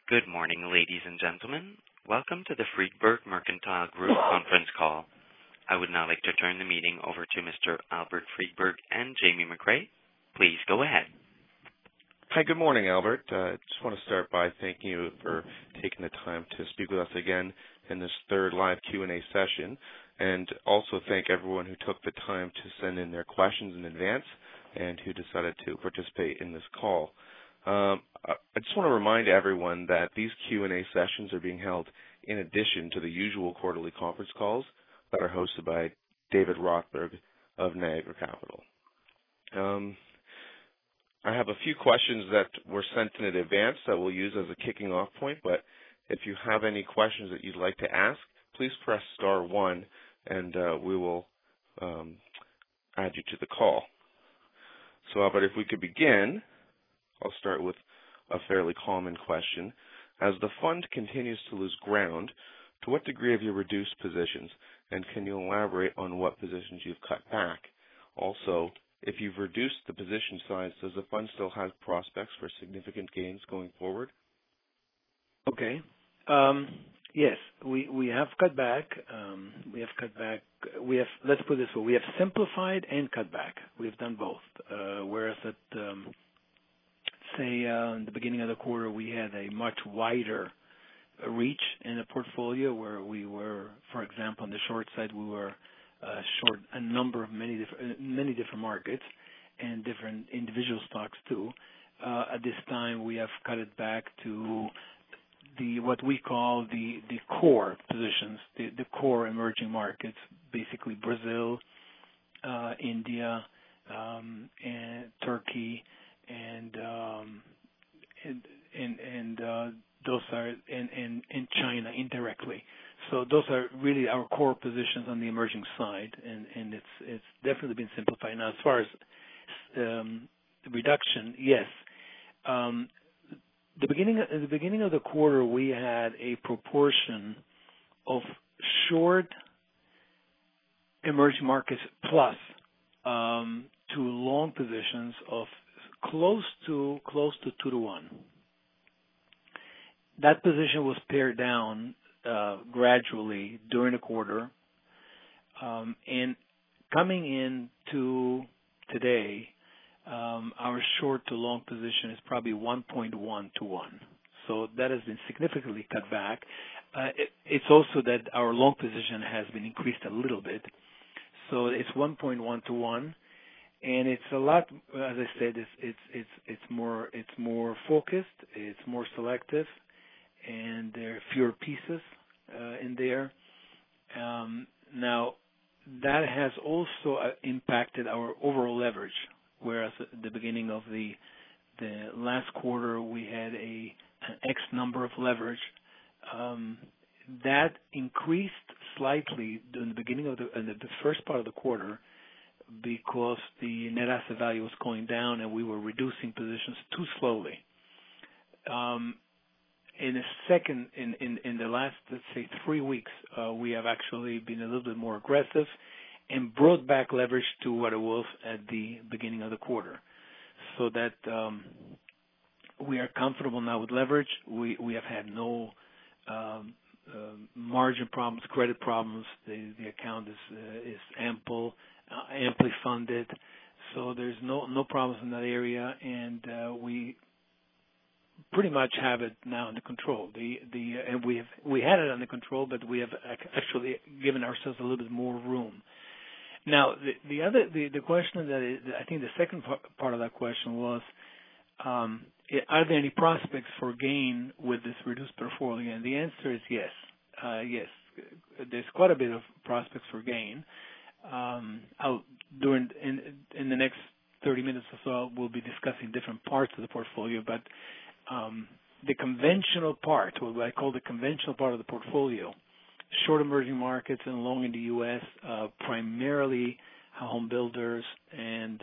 Good morning, ladies and gentlemen. Welcome to the Friedberg Mercantile Group conference call. I would now like to turn the meeting over to Mr. Albert Friedberg and Jamie McRae. Please go ahead. Hi, good morning, Albert. I just want to start by thanking you for taking the time to speak with us again in this third live Q&A session, and also thank everyone who took the time to send in their questions in advance and who decided to participate in this call. I just want to remind everyone that these Q&A sessions are being held in addition to the usual quarterly conference calls that are hosted by David Rothberg of Niagara Capital. I have a few questions that were sent in advance that we'll use as a kicking off point, but if you have any questions that you'd like to ask, please press star one and we will add you to the call. So, Albert, if we could begin, I'll start with a fairly common question. As the fund continues to lose ground, to what degree have you reduced positions, and can you elaborate on what positions you've cut back? Also, if you've reduced the position size, does the fund still have prospects for significant gains going forward? Okay. Yes, we have cut back. Let's put it this way: we have simplified and cut back. We've done both. Whereas at in the beginning of the quarter, we had a much wider reach in the portfolio where we were, for example, on the short side, we were short a number of many different markets and different individual stocks too. At this time, we have cut it back to what we call the core positions, the core emerging markets, basically Brazil, India, and Turkey, and those are in China indirectly. So those are really our core positions on the emerging side, and it's definitely been simplified. Now, as far as the reduction, yes. At the beginning of the quarter, we had a proportion of short emerging markets plus to long positions of close to 2 to 1. That position was pared down gradually during the quarter, and coming into today, our short to long position is probably 1.1 to 1. So that has been significantly cut back. It's also that our long position has been increased a little bit. So it's 1.1 to 1, and it's a lot. As I said, it's more focused. It's more selective, and there are fewer pieces in there. Now, that has also impacted our overall leverage. Whereas at the beginning of the last quarter, we had an X number of leverage. That increased slightly in the beginning of the first part of the quarter because the net asset value was going down and we were reducing positions too slowly. In the last, let's say, 3 weeks, we have actually been a little bit more aggressive and brought back leverage to what it was at the beginning of the quarter, so that we are comfortable now with leverage. We have had no margin problems, credit problems. The account is amply funded, so there's no problems in that area, and we pretty much have it now under control. And we had it under control, but we have actually given ourselves a little bit more room. Now, the question I think the second part of that question was, are there any prospects for gain with this reduced portfolio? And the answer is yes. Yes, there's quite a bit of prospects for gain. In the next 30 minutes or so, we'll be discussing different parts of the portfolio, but the conventional part, what I call the conventional part of the portfolio, short emerging markets and long in the U.S., primarily home builders and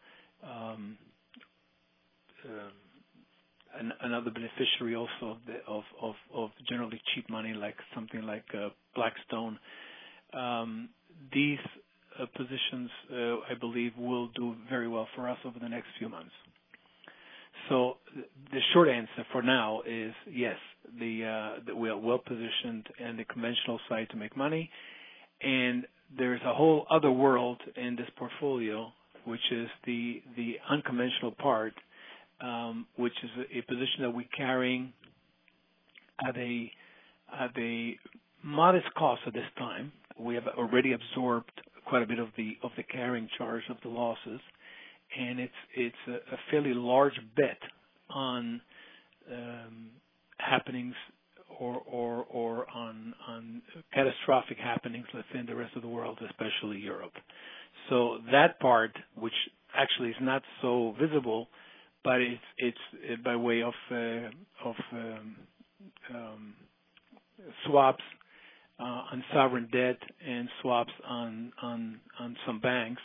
another beneficiary also of generally cheap money, like something like Blackstone. These positions, I believe, will do very well for us over the next few months. So the short answer for now is yes. We are well positioned in the conventional side to make money, and there's a whole other world in this portfolio, which is the unconventional part, which is a position that we're carrying at a modest cost at this time. We have already absorbed quite a bit of the carrying charge of the losses, and it's a fairly large bet on happenings or on catastrophic happenings, let's say, in the rest of the world, especially Europe. So that part, which actually is not so visible, but it's by way of swaps on sovereign debt and swaps on some banks,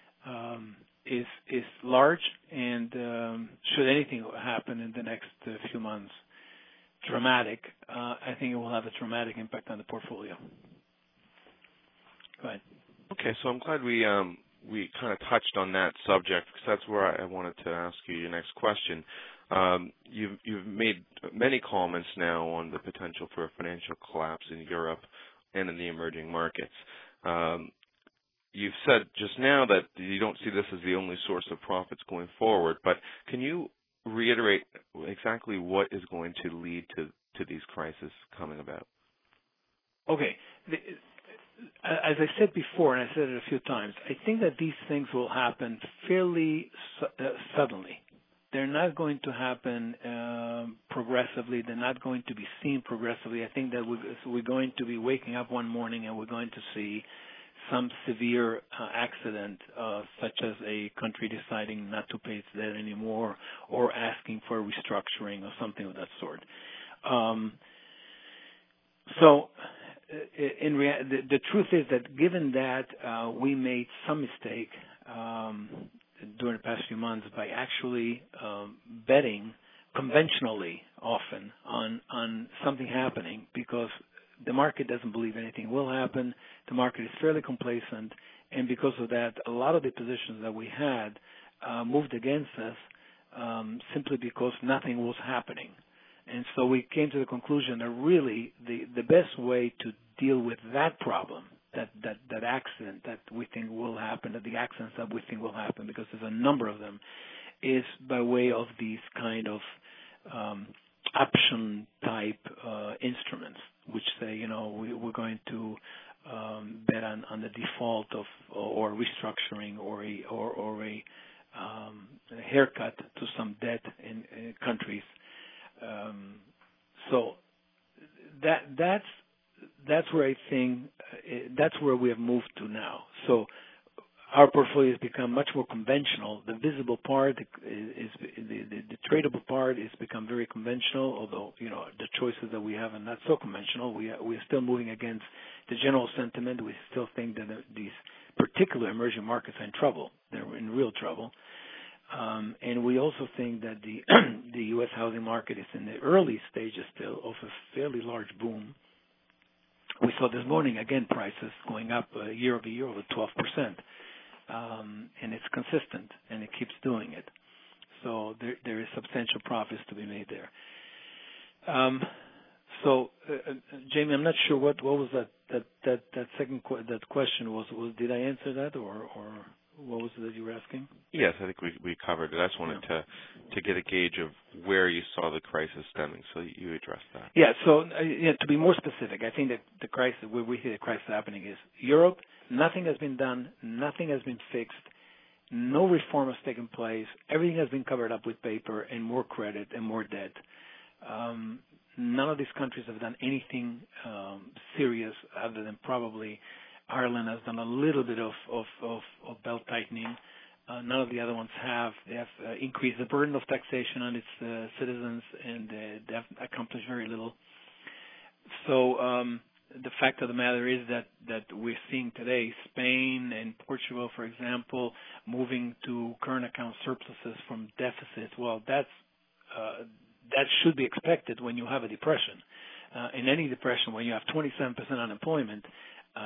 is large, and should anything happen in the next few months, dramatic, I think it will have a dramatic impact on the portfolio. Go ahead. Okay, so I'm glad we kind of touched on that subject, because that's where I wanted to ask you your next question. You've made many comments now on the potential for a financial collapse in Europe and in the emerging markets. You've said just now that you don't see this as the only source of profits going forward, but can you reiterate exactly what is going to lead to these crises coming about? Okay. As I said before, and I said it a few times, I think that these things will happen fairly suddenly. They're not going to happen progressively. They're not going to be seen progressively. I think that we're going to be waking up one morning and we're going to see some severe accident, such as a country deciding not to pay its debt anymore or asking for a restructuring or something of that sort. The truth is that given that we made some mistake during the past few months by actually betting conventionally often on something happening, because the market doesn't believe anything will happen, the market is fairly complacent, and because of that, a lot of the positions that we had moved against us simply because nothing was happening. And so we came to the conclusion that really the best way to deal with that problem, that accident that we think will happen, that the accidents that we think will happen, because there's a number of them, is by way of these kind of option type instruments, which say, we're going to bet on the default of or restructuring or a haircut to some debt in countries. So that's where I think that's where we have moved to now. So our portfolio has become much more conventional. The visible part is the tradable part has become very conventional, although the choices that we have are not so conventional. We are still moving against the general sentiment. We still think that these particular emerging markets are in trouble. They're in real trouble. And we also think that the U.S. housing market is in the early stages still of a fairly large boom. We saw this morning, again, prices going up year over year over 12%. And it's consistent, and it keeps doing it. So there is substantial profits to be made there. Jamie, I'm not sure what was that second that question was. Did I answer that, or what was it that you were asking? Yes, I think we covered it. I just wanted to get a gauge of where you saw the crisis stemming, so you addressed that. Yeah, so to be more specific, I think that the crisis, where we see the crisis happening is Europe. Nothing has been done. Nothing has been fixed. No reform has taken place. Everything has been covered up with paper and more credit and more debt. None of these countries have done anything serious other than probably Ireland has done a little bit of belt tightening. None of the other ones have. They have increased the burden of taxation on its citizens, and they have accomplished very little. So the fact of the matter is that we're seeing today Spain and Portugal, for example, moving to current account surpluses from deficits. Well, that should be expected when you have a depression. In any depression, when you have 27% unemployment,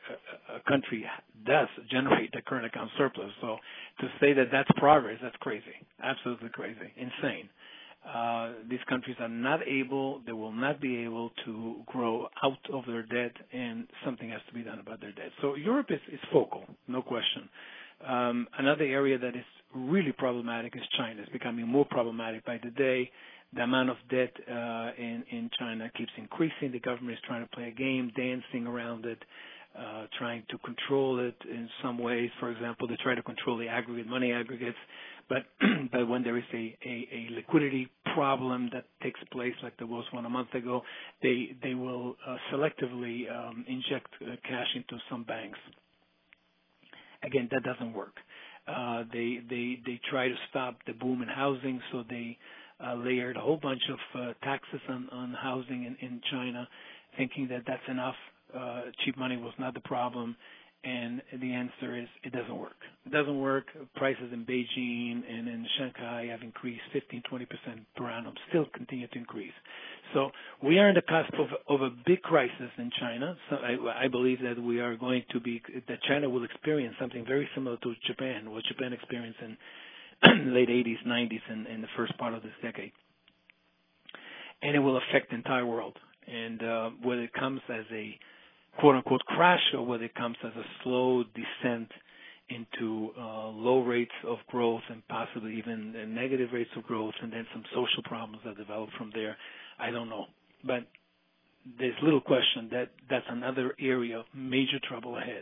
a country does generate a current account surplus. So to say that that's progress, that's crazy, absolutely crazy, insane. These countries are not able, they will not be able to grow out of their debt, and something has to be done about their debt. So Europe is focal, no question. Another area that is really problematic is China. It's becoming more problematic by the day. The amount of debt in China keeps increasing. The government is trying to play a game, dancing around it, trying to control it in some ways. For example, they try to control the money aggregates, but when there is a liquidity problem that takes place, like there was one a month ago, they will selectively inject cash into some banks. Again, that doesn't work. They try to stop the boom in housing, so they layered a whole bunch of taxes on housing in China, thinking that that's enough. Cheap money was not the problem, and the answer is it doesn't work. It doesn't work. Prices in Beijing and in Shanghai have increased 15-20% per annum, still continue to increase. So we are in the cusp of a big crisis in China. So I believe that we are going to that China will experience something very similar to Japan, what Japan experienced in the late 80s, 90s, and the first part of this decade. And it will affect the entire world. And whether it comes as a quote-unquote crash or whether it comes as a slow descent into low rates of growth and possibly even negative rates of growth and then some social problems that develop from there, I don't know. But there's little question that that's another area of major trouble ahead.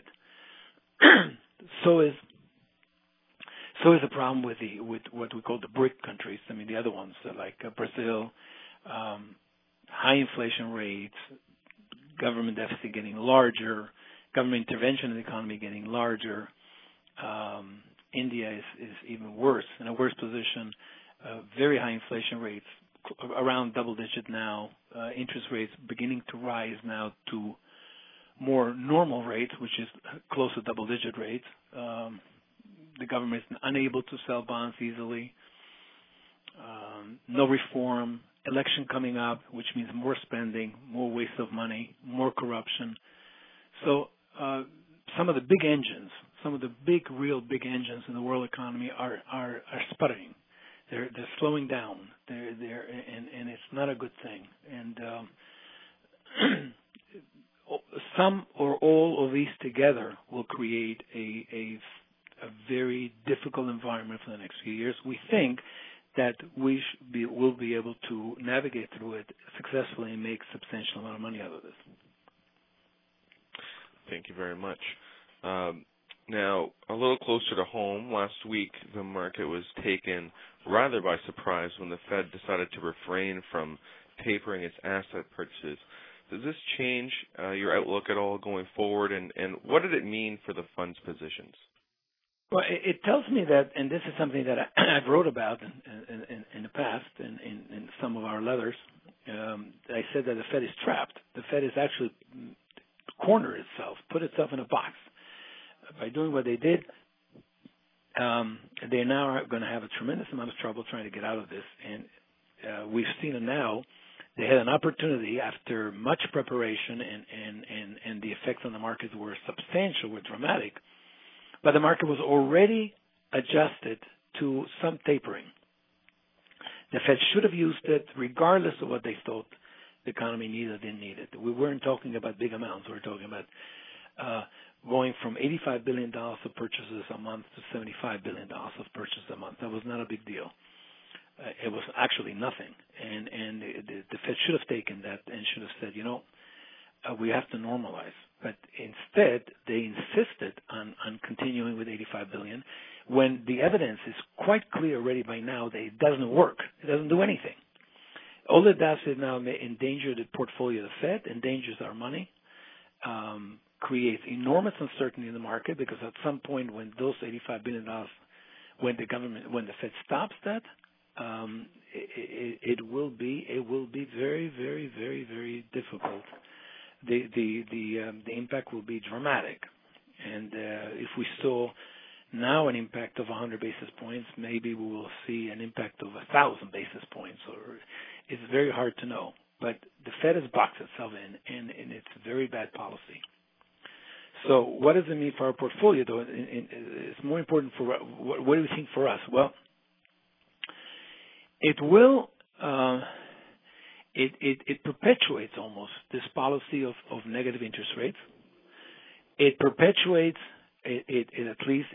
So is the problem with what we call the BRIC countries. I mean, the other ones like Brazil, high inflation rates, government deficit getting larger, government intervention in the economy getting larger. India is even worse, in a worse position. Very high inflation rates, around double digit now. Interest rates beginning to rise now to more normal rates, which is close to double digit rates. The government is unable to sell bonds easily. No reform. Election coming up, which means more spending, more waste of money, more corruption. So some of the big engines, some of the real big engines in the world economy are sputtering. They're slowing down. And it's not a good thing. And some or all of these together will create a very difficult environment for the next few years. We think that we'll be able to navigate through it successfully and make a substantial amount of money out of this. Thank you very much. Now, a little closer to home, last week the market was taken rather by surprise when the Fed decided to refrain from tapering its asset purchases. Does this change your outlook at all going forward, and what did it mean for the fund's positions? Well, it tells me that, and this is something that I've wrote about in the past in some of our letters. I said that the Fed is trapped. The Fed is actually cornered itself, put itself in a box. By doing what they did, they now are going to have a tremendous amount of trouble trying to get out of this. And we've seen it now. They had an opportunity after much preparation, and the effects on the market were substantial, were dramatic. But the market was already adjusted to some tapering. The Fed should have used it regardless of what they thought the economy needed or didn't need it. We weren't talking about big amounts. We were talking about going from $85 billion of purchases a month to $75 billion of purchases a month. That was not a big deal. It was actually nothing. And the Fed should have taken that and should have said, we have to normalize. But instead, they insisted on continuing with $85 billion when the evidence is quite clear already by now that it doesn't work. It doesn't do anything. All it does is now endanger the portfolio of the Fed, endangers our money, creates enormous uncertainty in the market because at some point when those $85 billion, when the Fed stops that, it will be very, very, very, very difficult. The impact will be dramatic, and if we saw now an impact of 100 basis points, maybe we will see an impact of 1,000 basis points, or it's very hard to know. But the Fed has boxed itself in, and it's very bad policy. So what does it mean for our portfolio, though? It's more important for what do we think for us? Well, it will it perpetuates almost this policy of negative interest rates. It perpetuates it at least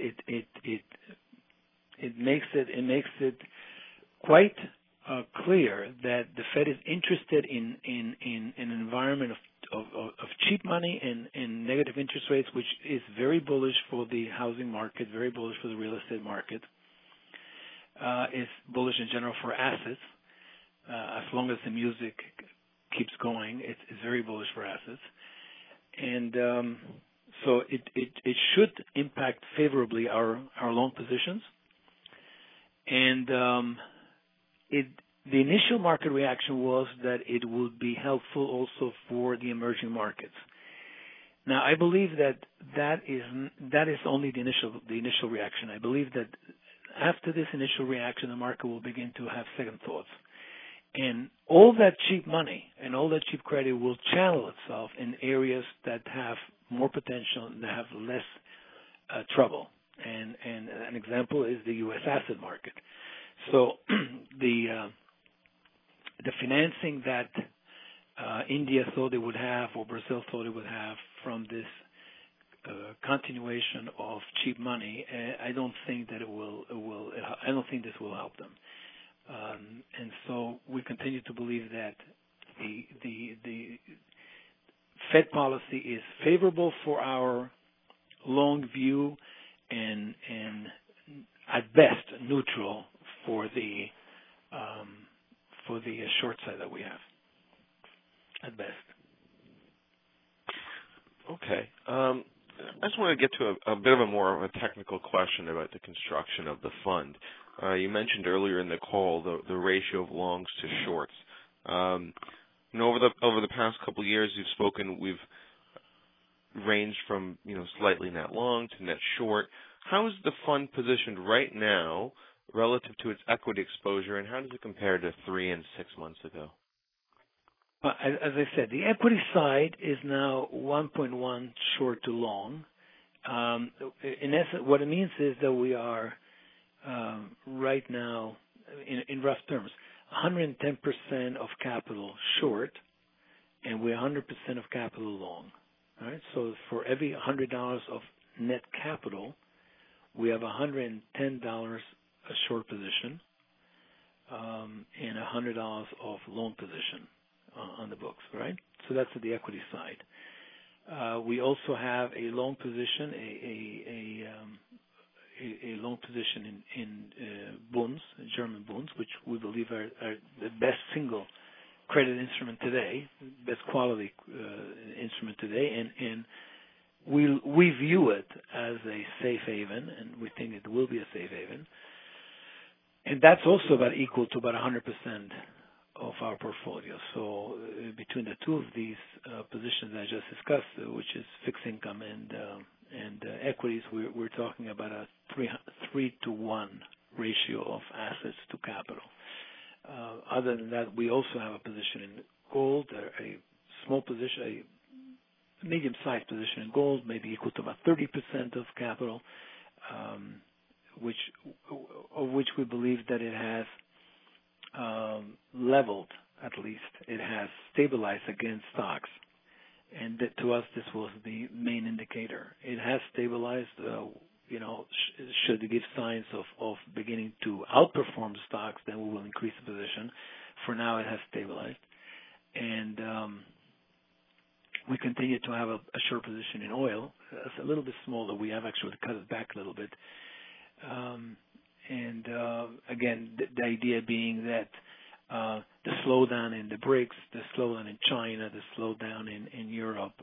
it makes it quite clear that the Fed is interested in an environment of cheap money and negative interest rates, which is very bullish for the housing market, very bullish for the real estate market. Is bullish in general for assets. As long as the music keeps going, it's very bullish for assets. And so it should impact favorably our long positions. And the initial market reaction was that it would be helpful also for the emerging markets. Now, I believe that is only the initial reaction. I believe that after this initial reaction, the market will begin to have second thoughts. And all that cheap money and all that cheap credit will channel itself in areas that have more potential and that have less trouble. And an example is the U.S. asset market. So the financing that India thought it would have or Brazil thought it would have from this continuation of cheap money, I don't think that I don't think this will help them. And so we continue to believe that the Fed policy is favorable for our long view and at best neutral for the short side that we have. At best. Okay. I just want to get to a bit of a more of a technical question about the construction of the fund. You mentioned earlier in the call the ratio of longs to shorts. Over the past couple of years, we've ranged from slightly net long to net short. How is the fund positioned right now relative to its equity exposure, and how does it compare to 3 and 6 months ago? As I said, the equity side is now 1.1 short to long. In essence, what it means is that we are right now, in rough terms, 110% of capital short, and we're 100% of capital long. All right. So for every $100 of net capital, we have $110 a short position, and $100 of long position on the books, right? So that's the equity side. We also have a long position, a long position in bonds, German bonds, which we believe are the best single credit instrument today, best quality instrument today, and we view it as a safe haven, and we think it will be a safe haven. And that's also about equal to about 100% of our portfolio. So between the two of these positions I just discussed, which is fixed income and equities, we're talking about a 3-to-1 ratio of assets to capital. Other than that, we also have a position in gold, a small position, a medium-sized position in gold, maybe equal to about 30% of capital, which we believe that it has leveled, at least. It has stabilized against stocks. And that, to us, this was the main indicator. It has stabilized, should it give signs of beginning to outperform stocks, then we will increase the position. For now, it has stabilized. And we continue to have a short position in oil. It's a little bit smaller. We have actually cut it back a little bit. Again, the idea being that the slowdown in the BRICS, the slowdown in China, the slowdown in Europe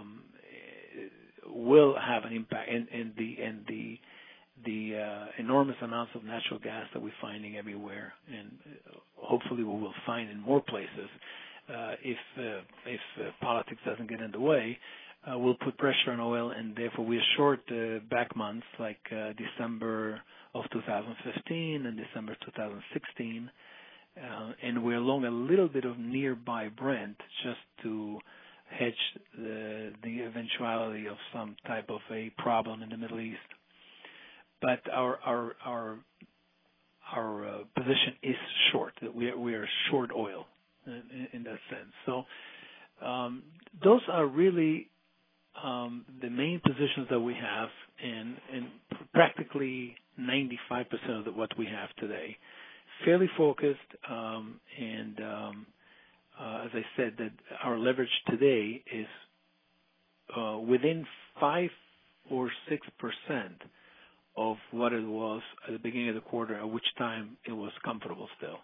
will have an impact, and the enormous amounts of natural gas that we're finding everywhere, and hopefully we will find in more places if politics doesn't get in the way, will put pressure on oil, and therefore we are short back months like December of 2015 and December 2016. And we're long a little bit of nearby Brent just to hedge the eventuality of some type of a problem in the Middle East. But our position is short. We are short oil in that sense. So those are really the main positions that we have, and practically 95% of what we have today. Fairly focused, and as I said, that our leverage today is within 5 or 6% of what it was at the beginning of the quarter, at which time it was comfortable still.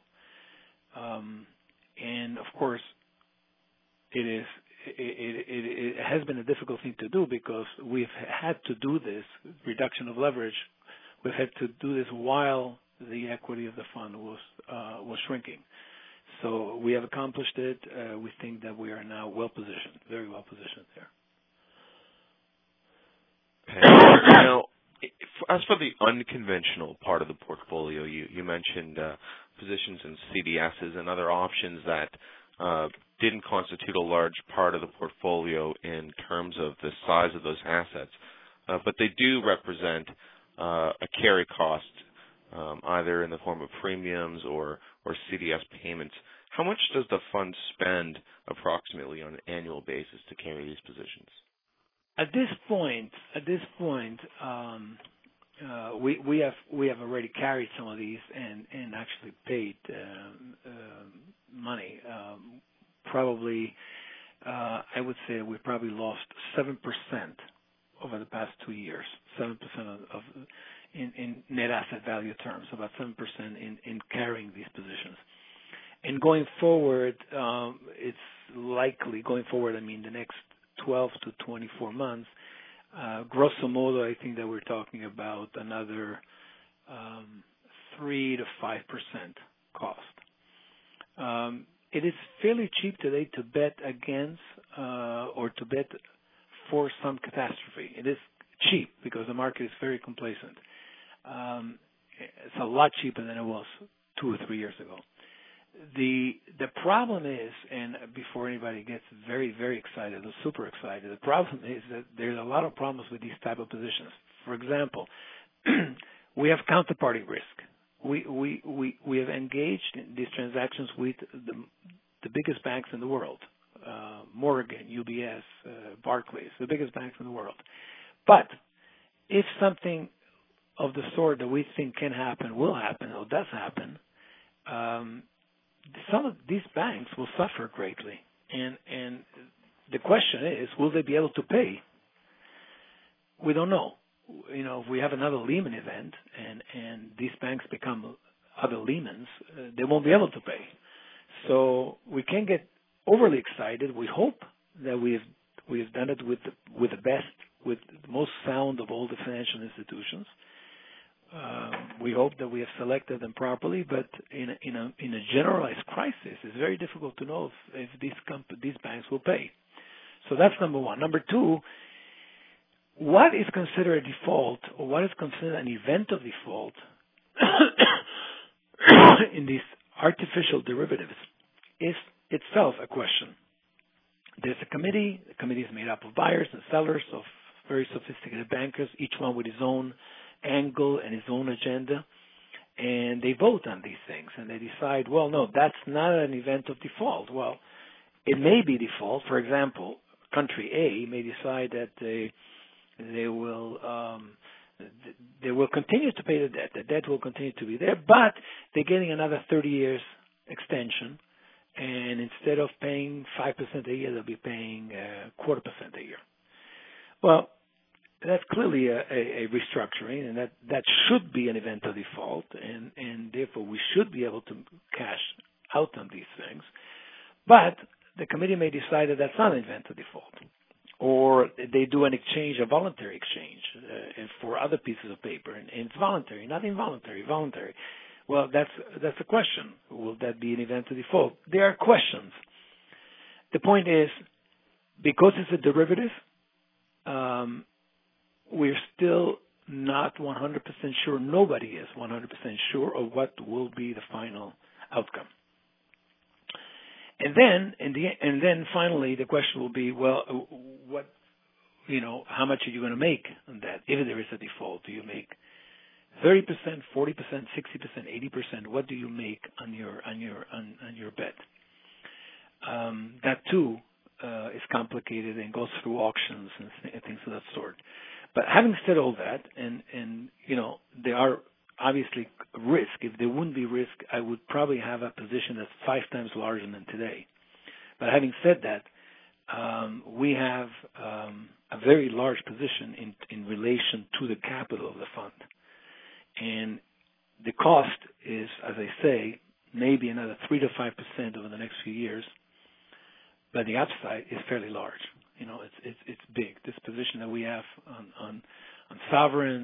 And of course, it has been a difficult thing to do because we've had to do this reduction of leverage. We've had to do this while the equity of the fund was shrinking. So we have accomplished it. We think that we are now well positioned, very well positioned there. Okay. Now, as for the unconventional part of the portfolio, you mentioned positions in CDSs and other options that didn't constitute a large part of the portfolio in terms of the size of those assets, but they do represent a carry cost, either in the form of premiums or CDS payments. How much does the fund spend approximately on an annual basis to carry these positions? At this point, we have already carried some of these and actually paid money. Probably, I would say we probably lost 7% over the past 2 years. 7% of in net asset value terms, about 7% in carrying these positions. And going forward, it's likely going forward. I mean, the next 12 to 24 months. Grosso modo, I think that we're talking about another 3 to 5% cost. It is fairly cheap today to bet against or to bet for some catastrophe. It is cheap because the market is very complacent. It's a lot cheaper than it was 2 or 3 years ago. The problem is, and before anybody gets very, very excited or super excited, the problem is that there's a lot of problems with these type of positions. For example, we have counterparty risk. We have engaged in these transactions with the biggest banks in the world, Morgan, UBS, Barclays, the biggest banks in the world. But if something of the sort that we think can happen, will happen, or does happen, some of these banks will suffer greatly. And the question is, will they be able to pay? We don't know. You know, if we have another Lehman event and these banks become other Lehmans, they won't be able to pay. So we can't get overly excited. We hope that we have done it with the best, with the most sound of all the financial institutions. We hope that we have selected them properly, but in a generalized crisis, it's very difficult to know if these banks will pay. So that's number one. Number two, what is considered a default, or what is considered an event of default in these artificial derivatives is itself a question. There's a committee. The committee is made up of buyers and sellers, of very sophisticated bankers, each one with his own angle and his own agenda, and they vote on these things, and they decide, well, no, that's not an event of default. Well, it may be default. For example, country A may decide that they will continue to pay the debt. The debt will continue to be there, but they're getting another 30 years extension, and instead of paying 5% a year, they'll be paying 0.25% a year. Well, that's clearly a restructuring, and that should be an event of default, and therefore we should be able to cash out on these things. But the committee may decide that that's not an event of default, or they do an exchange, a voluntary exchange, for other pieces of paper, and it's voluntary, not involuntary, voluntary. Well, that's a question. Will that be an event of default? There are questions. The point is, because it's a derivative, we're still not 100% sure. Nobody is 100% sure of what will be the final outcome. And then finally, the question will be, well, how much are you going to make on that? If there is a default, do you make 30%, 40%, 60%, 80%? What do you make on your bet? That too is complicated and goes through auctions and things of that sort. But having said all that, and there are obviously risk. If there wouldn't be risk, I would probably have a position that's 5 times larger than today. But having said that, we have a very large position in relation to the capital of the fund. And the cost is, as I say, maybe another 3 to 5% over the next few years, but the upside is fairly large. It's big. This position that we have on sovereigns,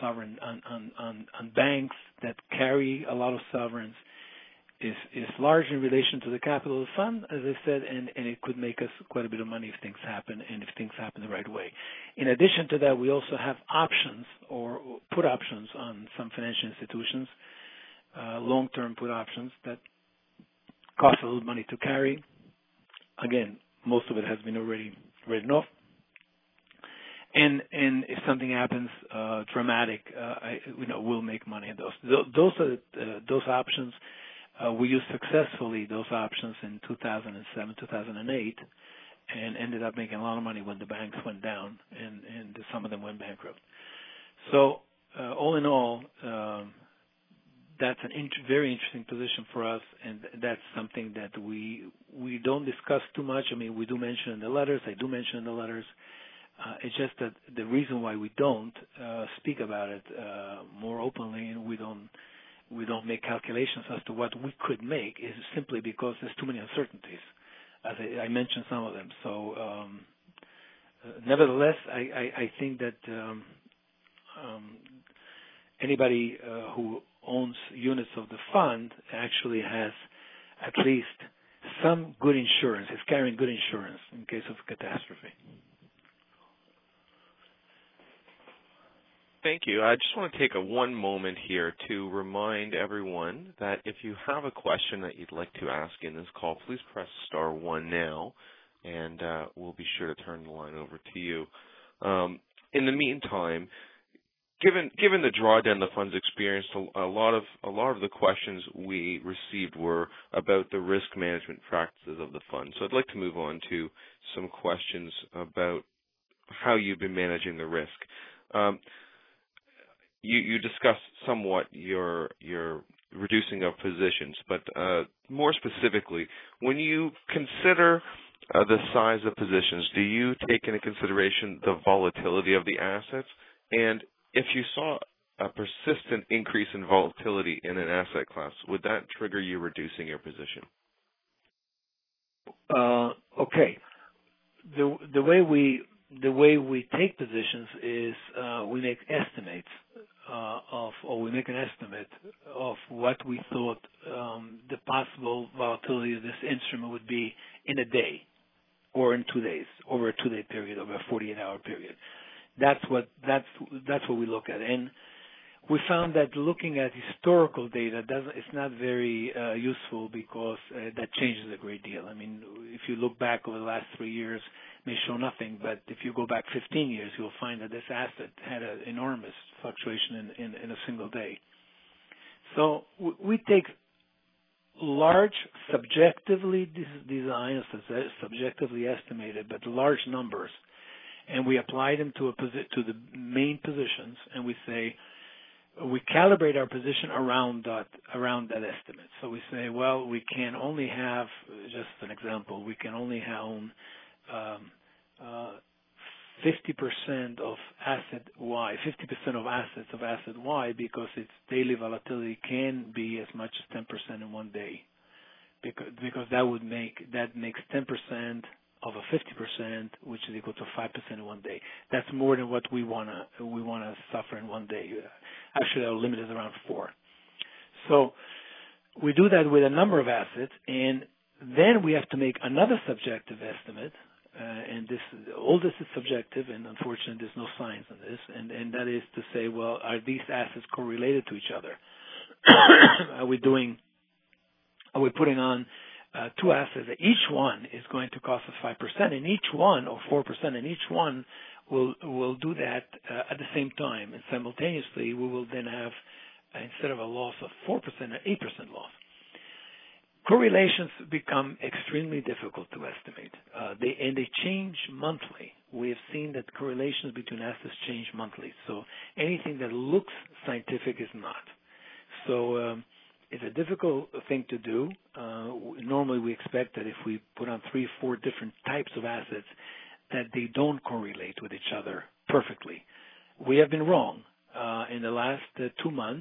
on banks that carry a lot of sovereigns is large in relation to the capital of the fund, as I said, and it could make us quite a bit of money if things happen and if things happen the right way. In addition to that, we also have options or put options on some financial institutions, long-term put options that cost a little money to carry. Again, most of it has been already written off. And if something happens dramatic, we'll make money on those. Those options. We used successfully those options in 2007, 2008, and ended up making a lot of money when the banks went down and some of them went bankrupt. So all in all, that's a very interesting position for us, and that's something that we don't discuss too much. I mean, we do mention in the letters. I do mention in the letters. It's just that the reason why we don't speak about it more openly, and we don't make calculations as to what we could make, is simply because there's too many uncertainties. As I mentioned some of them. So, nevertheless, I think that anybody who owns units of the fund actually has at least some good insurance, is carrying good insurance in case of catastrophe. Thank you. I just want to take one moment here to remind everyone that if you have a question that you'd like to ask in this call, please press star 1 now, and we'll be sure to turn the line over to you. In the meantime, given the drawdown the fund's experienced, a lot of the questions we received were about the risk management practices of the fund. So I'd like to move on to some questions about how you've been managing the risk. You discussed somewhat your reducing of positions, but more specifically, when you consider the size of positions, do you take into consideration the volatility of the assets? And if you saw a persistent increase in volatility in an asset class, would that trigger you reducing your position? Okay. The way we take positions is we make estimates or we make an estimate of what we thought the possible volatility of this instrument would be in a day or in 2 days, over a 2-day period, over a 48-hour period. That's what we look at, and we found that looking at historical data it's not very useful because that changes a great deal. I mean, if you look back over the last 3 years, it may show nothing, but if you go back 15 years, you'll find that this asset had an enormous fluctuation in a single day. So we take large, subjectively designed, subjectively estimated, but large numbers, and we apply them to the main positions, and we say, we calibrate our position around that estimate. So we say, well, we can only have, just an example, we can only own 50% of asset Y, 50% of assets of asset Y, because its daily volatility can be as much as 10% in one day, because that makes 10% of a 50%, which is equal to 5% in one day. That's more than what we wanna suffer in one day. Actually, our limit is around 4. So we do that with a number of assets, and then we have to make another subjective estimate. And all this is subjective, and unfortunately, there's no science in this. And that is to say, well, are these assets correlated to each other? Are we putting on two assets, each one is going to cost us 5%, and each one, or 4%, and each one will do that at the same time, and simultaneously we will then have, instead of a loss of 4%, an 8% loss. Correlations become extremely difficult to estimate, and they change monthly. We have seen that correlations between assets change monthly, so anything that looks scientific is not. So it's a difficult thing to do. Normally we expect that if we put on 3 or 4 different types of assets, that they don't correlate with each other perfectly. We have been wrong. In the last 2 months,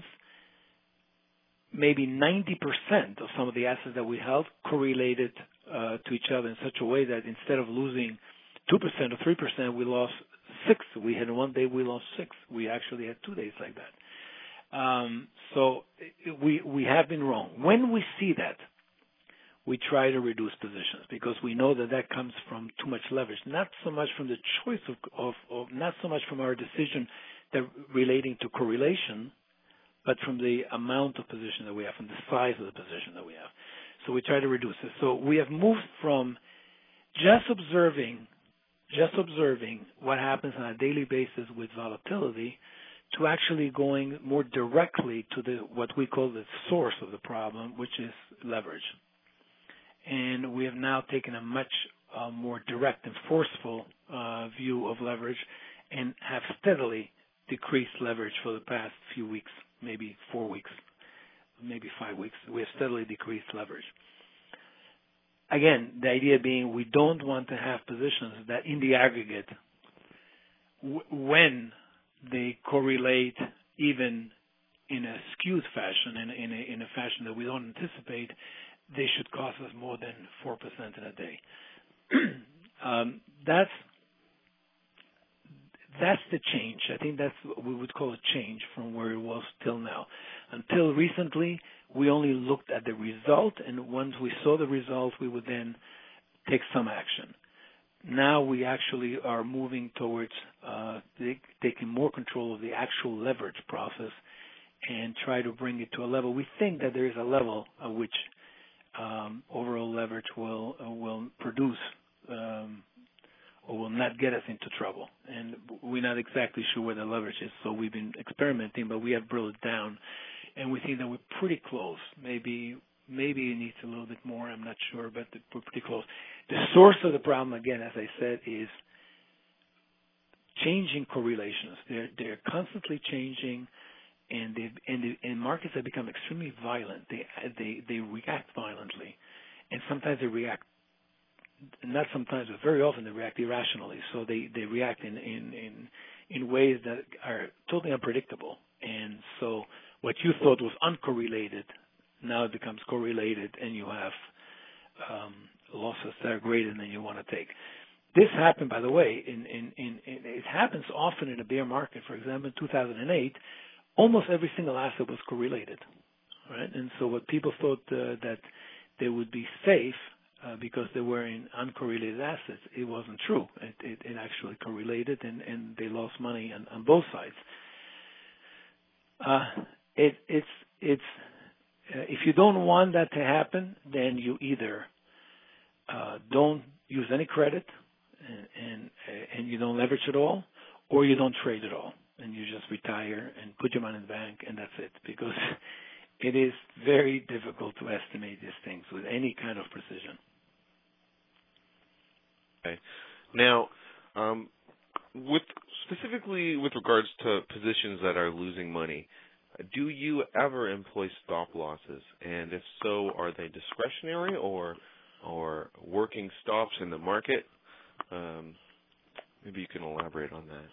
maybe 90% of some of the assets that we held correlated to each other in such a way that instead of losing 2% or 3%, we lost 6. We had one day we lost 6. We actually had 2 days like that. So we have been wrong. When we see that, we try to reduce positions because we know that that comes from too much leverage, not so much from the choice of not so much from our decision that relating to correlation, but from the amount of position that we have, from the size of the position that we have. So we try to reduce it. So we have moved from just observing what happens on a daily basis with volatility to actually going more directly to what we call the source of the problem, which is leverage. And we have now taken a much more direct and forceful view of leverage and have steadily decreased leverage for the past few weeks, maybe 4 weeks, maybe 5 weeks. We have steadily decreased leverage. Again, the idea being we don't want to have positions that in the aggregate, when they correlate even in a skewed fashion, in a fashion that we don't anticipate, they should cost us more than 4% in a day. That's the change. I think that's what we would call a change from where it was till now. Until recently, we only looked at the result, and once we saw the result, we would then take some action. Now we actually are moving towards taking more control of the actual leverage process and try to bring it to a level. We think that there is a level at which overall leverage will produce or will not get us into trouble. And we're not exactly sure where the leverage is, so we've been experimenting, but we have brought it down, and we think that we're pretty close. Maybe it needs a little bit more, I'm not sure, but we're pretty close. The source of the problem, again, as I said, is changing correlations. They're constantly changing, and markets have become extremely violent. They react violently, and sometimes they react, not sometimes, but very often they react irrationally. So they react in ways that are totally unpredictable. And so what you thought was uncorrelated now it becomes correlated, and you have losses that are greater than you want to take. This happened, by the way, it happens often in a bear market. For example, in 2008, almost every single asset was correlated, right? And so what people thought that they would be safe because they were in uncorrelated assets, it wasn't true. It actually correlated, and they lost money on both sides. If you don't want that to happen, then you either don't use any credit and you don't leverage at all, or you don't trade at all, and you just retire and put your money in the bank, and that's it. Because it is very difficult to estimate these things with any kind of precision. Okay. Now, specifically with regards to positions that are losing money, do you ever employ stop losses? And if so, are they discretionary or working stops in the market? Maybe you can elaborate on that.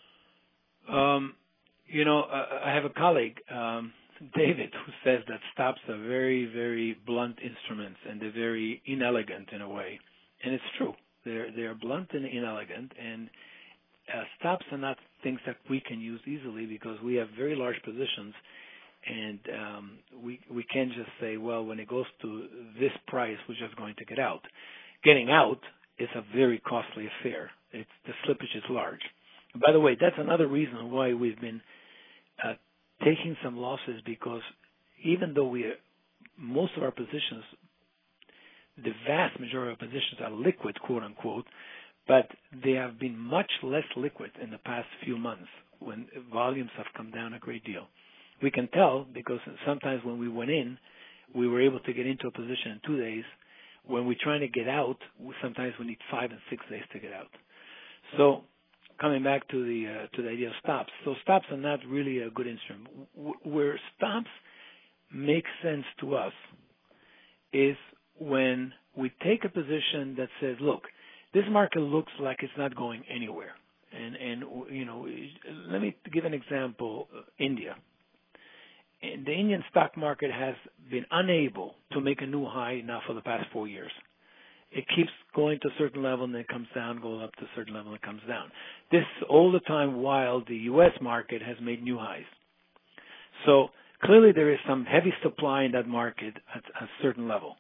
I have a colleague, David, who says that stops are very, very blunt instruments, and they're very inelegant in a way. And it's true. They're blunt and inelegant, and stops are not things that we can use easily because we have very large positions, and we can't just say, well, when it goes to this price, we're just going to get out. Getting out is a very costly affair. The slippage is large. And by the way, that's another reason why we've been taking some losses, because even though most of our positions, the vast majority of positions are liquid, quote unquote, but they have been much less liquid in the past few months when volumes have come down a great deal. We can tell because sometimes when we went in, we were able to get into a position in 2 days. When we're trying to get out, sometimes we need 5 and 6 days to get out. So coming back to the idea of stops. So stops are not really a good instrument. Where stops make sense to us is when we take a position that says, look, this market looks like it's not going anywhere. And you know, let me give an example, India. And the Indian stock market has been unable to make a new high now for the past 4 years. It keeps going to a certain level and then it comes down, goes up to a certain level and it comes down. This all the time while the U.S. market has made new highs. So clearly there is some heavy supply in that market at a certain level.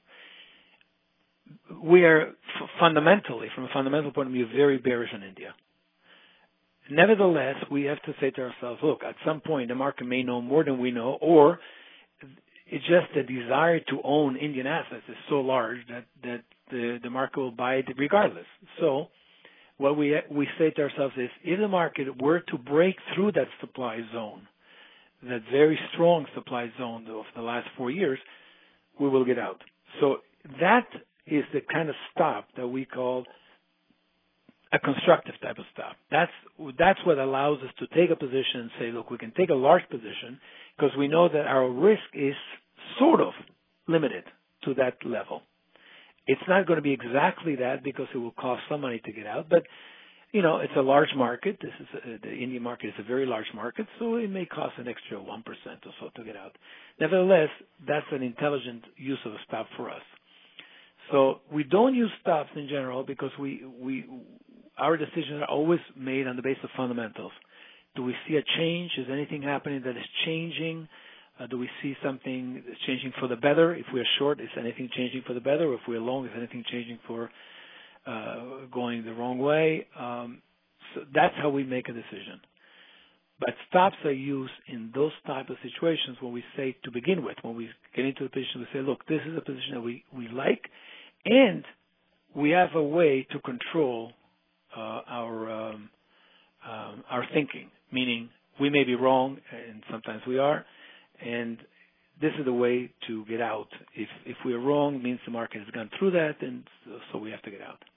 We are fundamentally, from a fundamental point of view, very bearish on India. Nevertheless, we have to say to ourselves, look, at some point the market may know more than we know, or it's just the desire to own Indian assets is so large that the market will buy it regardless. So what we say to ourselves is, if the market were to break through that supply zone, that very strong supply zone of the last 4 years, we will get out. So that is the kind of stop that we call a constructive type of stop. That's what allows us to take a position and say, look, we can take a large position because we know that our risk is sort of limited to that level. It's not going to be exactly that because it will cost some money to get out, but you know, it's a large market. This is the Indian market is a very large market, so it may cost an extra 1% or so to get out. Nevertheless, that's an intelligent use of a stop for us. So we don't use stops in general because our decisions are always made on the basis of fundamentals. Do we see a change? Is anything happening that is changing? Do we see something that's changing for the better? If we're short, is anything changing for the better? Or if we're long, is anything changing for going the wrong way? So that's how we make a decision. But stops are used in those type of situations when we say to begin with, when we get into a position, we say, look, this is a position that we like, and we have a way to control our thinking, meaning we may be wrong, and sometimes we are, and this is the way to get out. If we are wrong, it means the market has gone through that, and so we have to get out.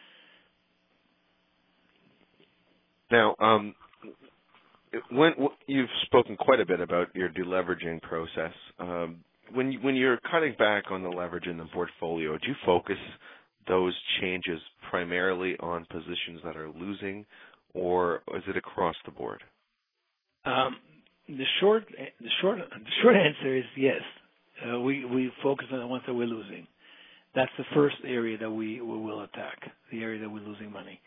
Now, when you've spoken quite a bit about your deleveraging process. When you're cutting back on the leverage in the portfolio, do you focus those changes primarily on positions that are losing, or is it across the board? The short answer is yes. We focus on the ones that we're losing. That's the first area that we will attack, the area that we're losing money.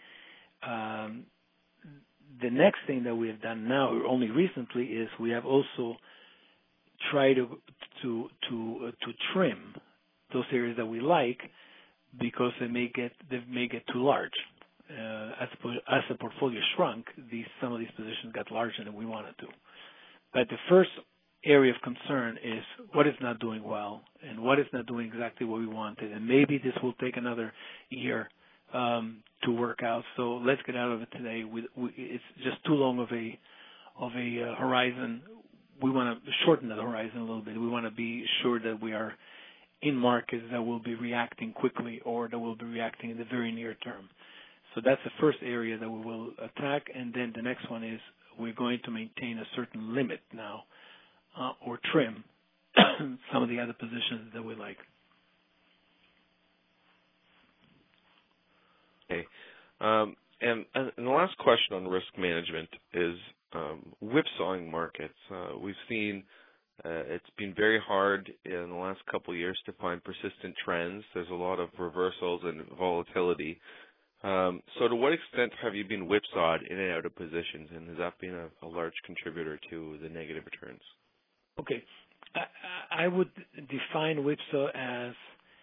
The next thing that we have done now, only recently, is we have also tried to trim those areas that we like because they may get too large. As the portfolio shrunk, some of these positions got larger than we wanted to. But the first area of concern is what is not doing well and what is not doing exactly what we wanted, and maybe this will take another year to work out. So let's get out of it today. It's just too long of a horizon. We want to shorten the horizon a little bit. We want to be sure that we are in markets that will be reacting quickly or that will be reacting in the very near term. So that's the first area that we will attack, and then the next one is we're going to maintain a certain limit now or trim some of the other positions that we like. Okay. And the last question on risk management is whipsawing markets. We've seen it's been very hard in the last couple of years to find persistent trends. There's a lot of reversals and volatility. So to what extent have you been whipsawed in and out of positions, and has that been a large contributor to the negative returns? Okay. I would define whipsaw as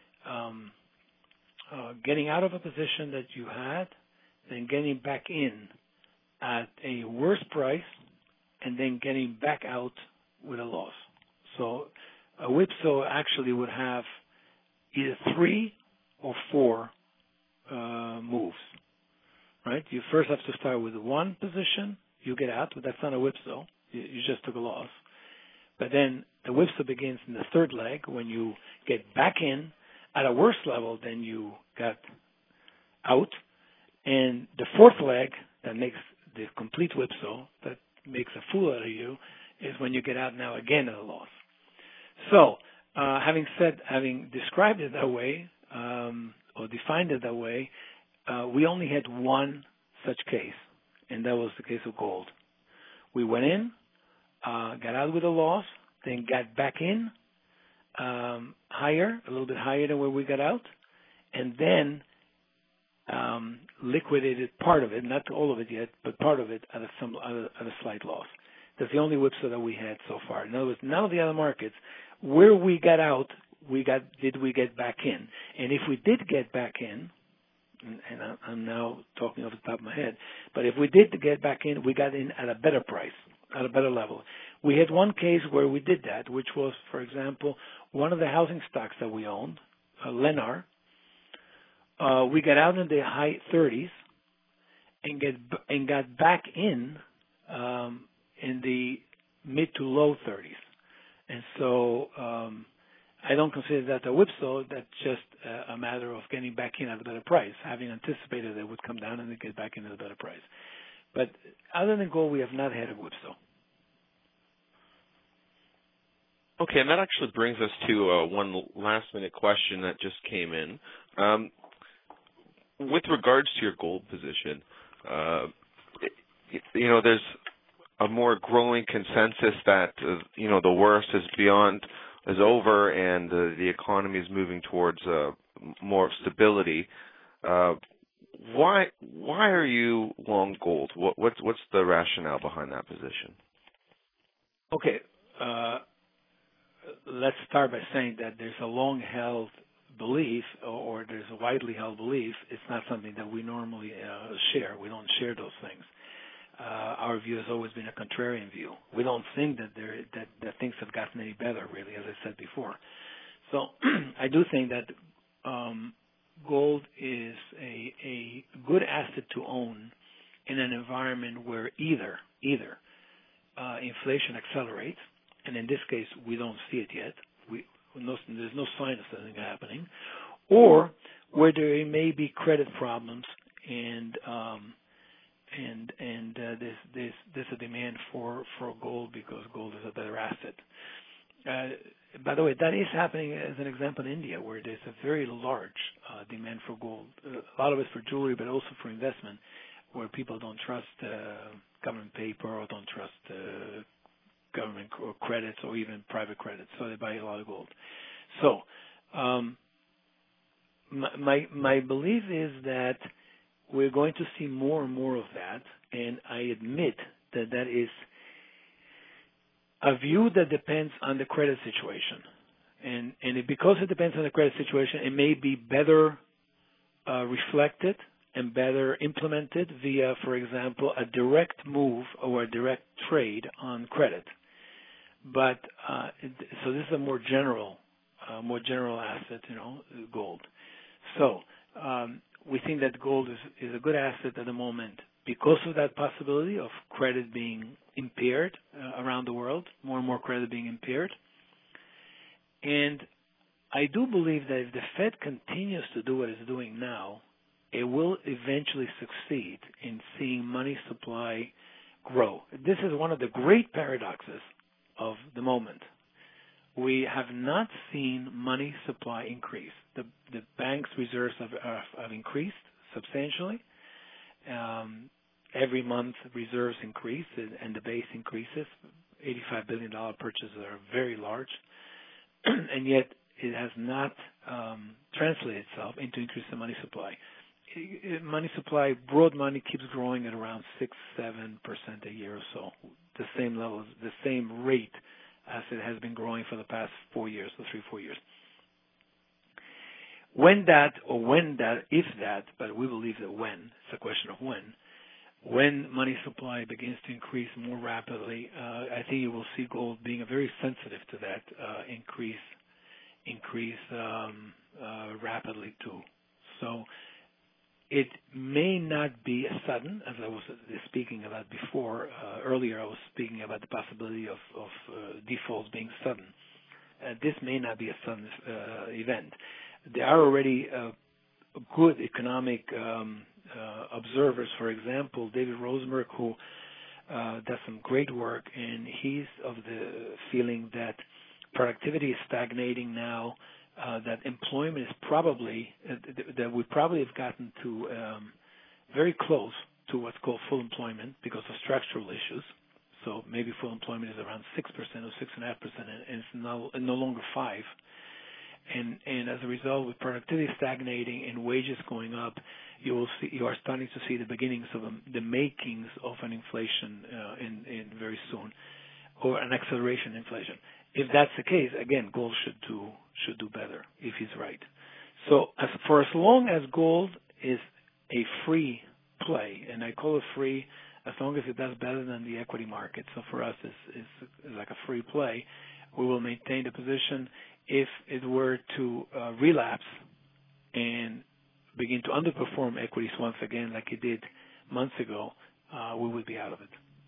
getting out of a position that you had, then getting back in at a worse price, and then getting back out with a loss. So a whipsaw actually would have either 3 or 4 moves, right? You first have to start with one position, you get out, but that's not a whipsaw. You just took a loss. But then the whipsaw begins in the third leg when you get back in at a worse level than you got out. And the fourth leg that makes the complete whipsaw, that makes a fool out of you, is when you get out now again at a loss. So, having described it that way, or defined it that way, we only had one such case, and that was the case of gold. We went in, got out with a loss, then got back in higher, a little bit higher than where we got out, and then liquidated part of it, not all of it yet, but part of it at a slight loss. That's the only whipsaw that we had so far. In other words, none of the other markets, where we got out, did we get back in? And if we did get back in, and I'm now talking off the top of my head, but if we did get back in, we got in at a better price, at a better level. We had one case where we did that, which was, for example, one of the housing stocks that we owned, Lennar. We got out in the high 30s and got back in the mid to low 30s. And so I don't consider that a whipsaw. That's just a matter of getting back in at a better price, having anticipated it would come down and then get back in at a better price. But other than gold, we have not had a whipsaw. Okay, and that actually brings us to one last-minute question that just came in. With regards to your gold position, there's a more growing consensus that the worst is over, and the economy is moving towards more stability. Why are you long gold? What's the rationale behind that position? Okay, let's start by saying that there's a long-held belief, or there's a widely held belief. It's not something that we normally share. We don't share those things. Our view has always been a contrarian view. We don't think that things have gotten any better, really, as I said before. So I do think that gold is a good asset to own in an environment where either inflation accelerates, and in this case we don't see it yet. There's no sign of something happening, or where there may be credit problems and there's a demand for gold because gold is a better asset. By the way, that is happening as an example in India, where there's a very large demand for gold. A lot of it for jewelry, but also for investment, where people don't trust government paper or don't trust government credits or even private credits, so they buy a lot of gold. So my belief is that we're going to see more and more of that, and I admit that is a view that depends on the credit situation. And because it depends on the credit situation, it may be better reflected and better implemented via, for example, a direct move or a direct trade on credit. But so this is a more general asset, gold. So we think that gold is a good asset at the moment because of that possibility of credit being impaired around the world, more and more credit being impaired. And I do believe that if the Fed continues to do what it's doing now, it will eventually succeed in seeing money supply grow. This is one of the great paradoxes of the moment. We have not seen money supply increase. The bank's reserves have increased substantially. Every month reserves increase and the base increases. $85 billion purchases are very large, and yet it has not translated itself into increase in money supply. Money supply, broad money, keeps growing at around 6-7% a year or so, the same levels, the same rate as it has been growing for the past 4 years, or 3-4 years. If that, but we believe that it's a question of when money supply begins to increase more rapidly, I think you will see gold being very sensitive to that increase increase rapidly too. So it may not be as sudden as I was speaking about before. Earlier I was speaking about the possibility of defaults being sudden. This may not be a sudden event. There are already good economic observers. For example, David Rosenberg, who does some great work, and he's of the feeling that productivity is stagnating now, that employment is probably, that we probably have gotten to very close to what's called full employment because of structural issues. So maybe full employment is around 6% or 6.5%, and it's no longer 5%. And as a result, with productivity stagnating and wages going up, you are starting to see the beginnings of the makings of an inflation in very soon, or an acceleration in inflation. If that's the case, again, gold should do better if he's right. So for as long as gold is a free play, and I call it free as long as it does better than the equity market. So for us, it's like a free play. We will maintain the position. If it were to relapse and begin to underperform equities once again, like it did months ago, we would be out of it.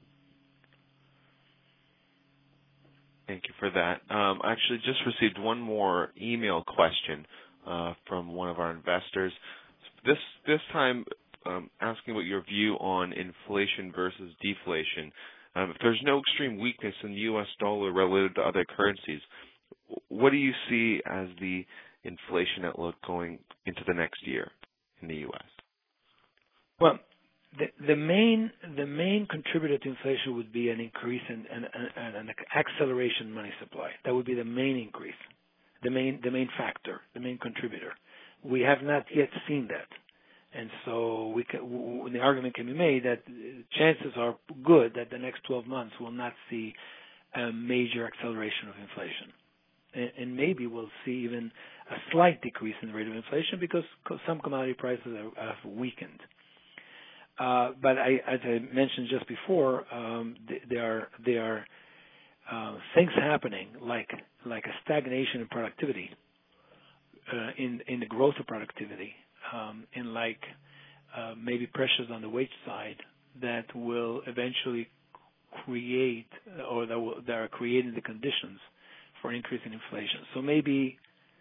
Thank you for that. I actually just received one more email question from one of our investors. This time, asking about your view on inflation versus deflation. If there's no extreme weakness in the U.S. dollar relative to other currencies, what do you see as the inflation outlook going into the next year in the U.S.? Well, the main contributor to inflation would be an increase in an acceleration in money supply. That would be the main increase, the main factor, the main contributor. We have not yet seen that, and so the argument can be made that chances are good that the next 12 months will not see a major acceleration of inflation, and maybe we'll see even a slight decrease in the rate of inflation because some commodity prices have weakened. But as I mentioned just before, there are things happening like a stagnation in productivity, in the growth of productivity, and maybe pressures on the wage side that will eventually create, or that are creating the conditions for an increase in inflation. So maybe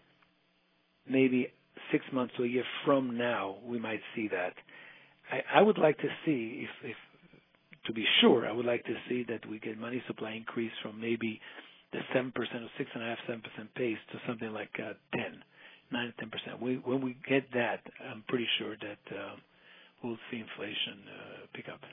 6 months to a year from now, we might see that. I would like to see, if to be sure, I would like to see that we get money supply increase from maybe the 7% or 6.5%, 7% pace to something like 9 to 10%. When we get that, I'm pretty sure that we'll see inflation pick up.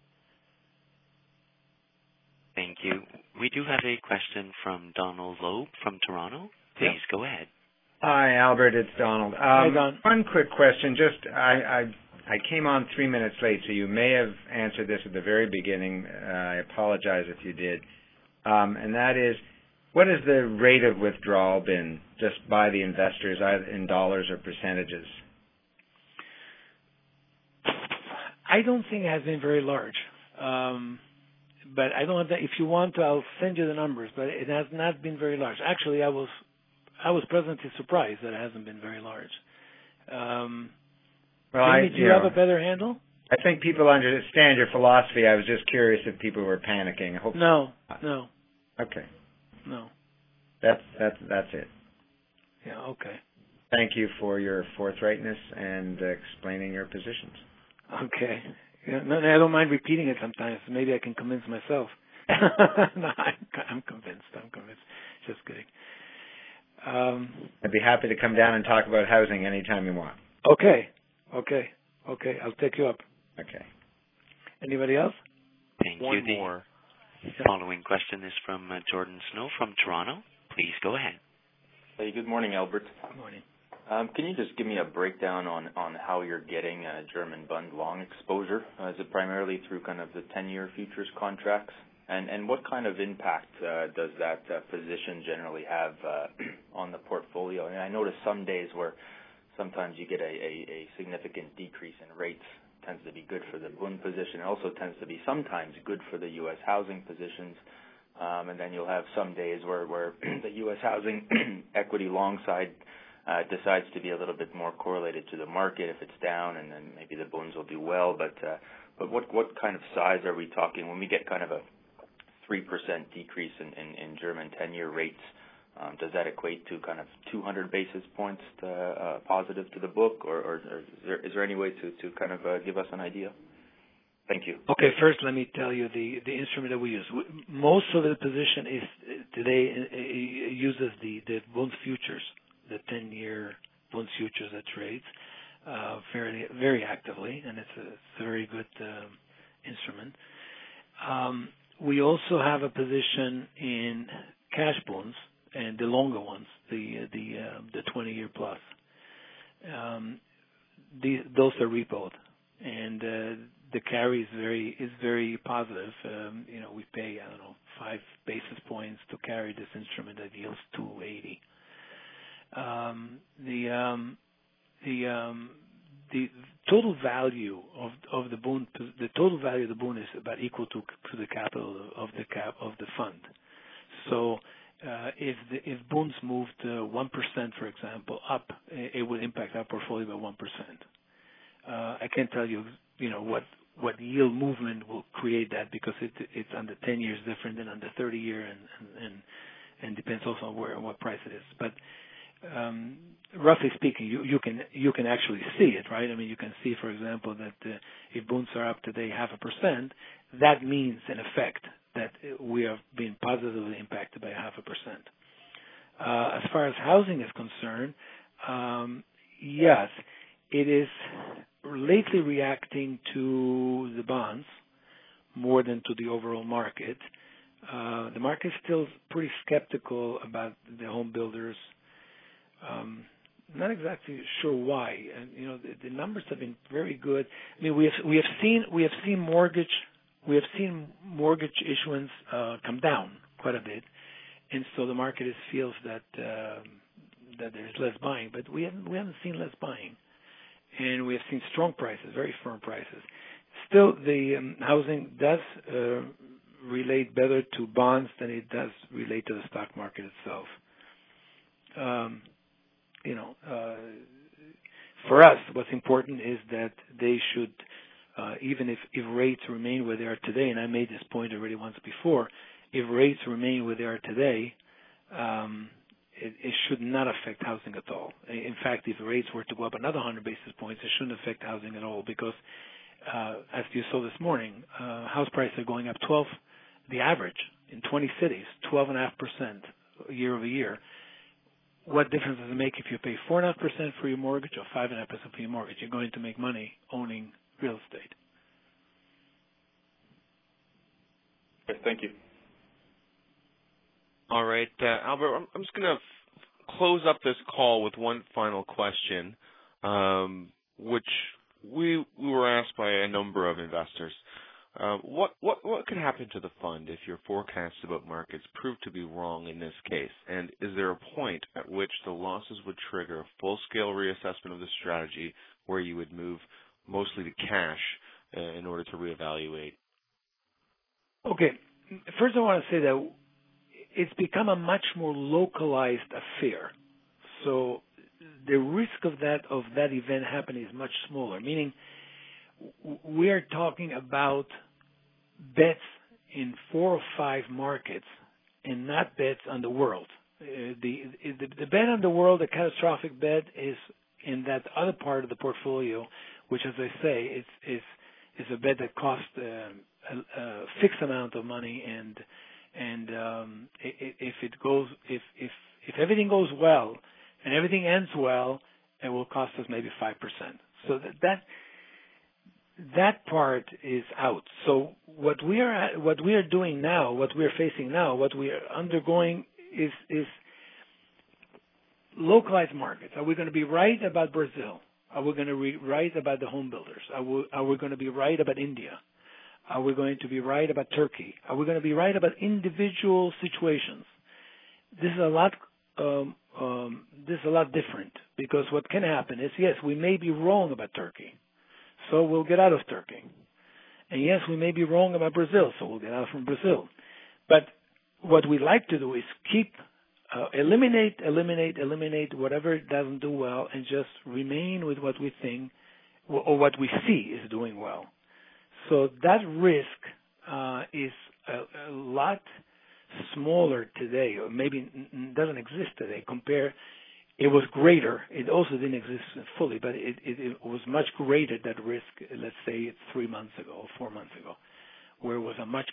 Thank you. We do have a question from Donald Loeb from Toronto. Please go ahead. Hi, Albert. It's Donald. Hi, Don. One quick question. I came on 3 minutes late, so you may have answered this at the very beginning. I apologize if you did. And that is, what has the rate of withdrawal been just by the investors, either in dollars or percentages? I don't think it has been very large. But I don't have that. If you want to, I'll send you the numbers, but it has not been very large. Actually, I was pleasantly surprised that it hasn't been very large. Jamie, do you have a better handle? I think people understand your philosophy. I was just curious if people were panicking. I hope No. Okay. No. That's it. Yeah. Okay. Thank you for your forthrightness and explaining your positions. Okay. Yeah, no, I don't mind repeating it sometimes. Maybe I can convince myself. No, I'm convinced. Just kidding. I'd be happy to come down and talk about housing anytime you want. Okay. I'll take you up. Okay. Anybody else? Thank One you. more. The following question is from Jordan Snow from Toronto. Please go ahead. Hey, good morning, Albert. Good morning. Can you just give me a breakdown on how you're getting German Bund long exposure? Is it primarily through kind of the 10-year futures contracts? And what kind of impact does that position generally have on the portfolio? I mean, I notice some days where sometimes you get a significant decrease in rates. Tends to be good for the Bund position. It also tends to be sometimes good for the U.S. housing positions. and then you'll have some days where the U.S. housing equity long side decides to be a little bit more correlated to the market if it's down, and then maybe the bonds will do well. But what kind of size are we talking when we get kind of a 3% decrease in German 10-year rates? Does that equate to kind of 200 basis points positive to the book, or is there any way to kind of give us an idea? Thank you. Okay, first let me tell you the instrument that we use. Most of the position is today uses the bond futures, the 10-year bond futures that trades very actively, and it's a very good instrument. We also have a position in cash bonds and the longer ones, the 20-year plus. Those are repoed, and the carry is very positive. We pay 5 basis points to carry this instrument that yields 2.80. The total value of the bond, is about equal to the capital of the fund. So if bonds moved 1%, for example, up, it would impact our portfolio by 1%. I can't tell you, what yield movement will create that, because it's under 10 years different than under 30 year, and depends also on what price it is. But roughly speaking, you can actually see it, right? I mean, you can see, for example, that if bonds are up today 0.5%, that means in effect that we are being positively impacted by 0.5%. As far as housing is concerned, yes, it is lately reacting to the bonds more than to the overall market. The market is still pretty skeptical about the home builders. Not exactly sure why. And the numbers have been very good. I mean, we have seen mortgage issuance come down quite a bit, and so the market feels that there's less buying. But we haven't seen less buying, and we have seen strong prices, very firm prices. Still, the housing does relate better to bonds than it does relate to the stock market itself. For us, what's important is that they should, even if rates remain where they are today, and I made this point already once before, if rates remain where they are today, it should not affect housing at all. In fact, if rates were to go up another 100 basis points, it shouldn't affect housing at all, because as you saw this morning, house prices are going up the average in 20 cities, 12.5% year over year. What difference does it make if you pay 4.5% for your mortgage or 5.5% for your mortgage? You're going to make money owning real estate. Okay, thank you. All right, Albert, I'm just going to close up this call with one final question, which we were asked by a number of investors. What could happen to the fund if your forecasts about markets prove to be wrong in this case? And is there a point at which the losses would trigger a full-scale reassessment of the strategy where you would move mostly to cash in order to reevaluate? Okay. First, I want to say that it's become a much more localized affair. So the risk of that event happening is much smaller, meaning we are talking about bets in 4 or 5 markets and not bets on the world. The bet on the world, the catastrophic bet, is in that other part of the portfolio, which, as I say, is a bet that costs a fixed amount of money, and if everything goes well and everything ends well, it will cost us maybe 5%. So that part is out. So what we are doing now, what we are facing now, what we are undergoing is localized markets. Are we going to be right about Brazil? Are we going to be right about the home builders? Are we going to be right about India? Are we going to be right about Turkey? Are we going to be right about individual situations? This is a lot different, because what can happen is, yes, we may be wrong about Turkey, so we'll get out of Turkey. And yes, we may be wrong about Brazil, so we'll get out from Brazil. But what we like to do is keep eliminate whatever doesn't do well, and just remain with what we think or what we see is doing well. So that risk is a lot smaller today, or maybe doesn't exist today. It was greater. It also didn't exist fully, but it was much greater, that risk. Let's say 3 months ago, or 4 months ago, where it was a much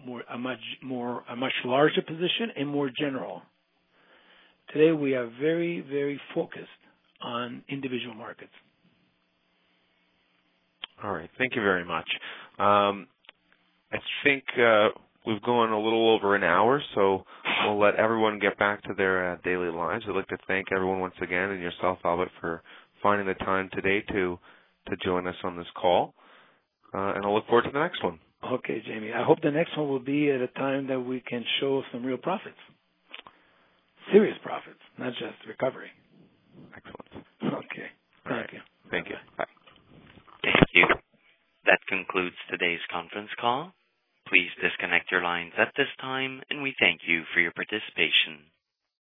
larger position and more general. Today we are very, very focused on individual markets. All right. Thank you very much. I think we've gone a little over an hour, so we'll let everyone get back to their daily lives. I'd like to thank everyone once again, and yourself, Albert, for finding the time today to join us on this call. And I'll look forward to the next one. Okay, Jamie. I hope the next one will be at a time that we can show some real profits. Serious profits, not just recovery. Excellent. Okay. Thank you. Thank you. Bye. Thank you. That concludes today's conference call. Please disconnect your lines at this time, and we thank you for your participation.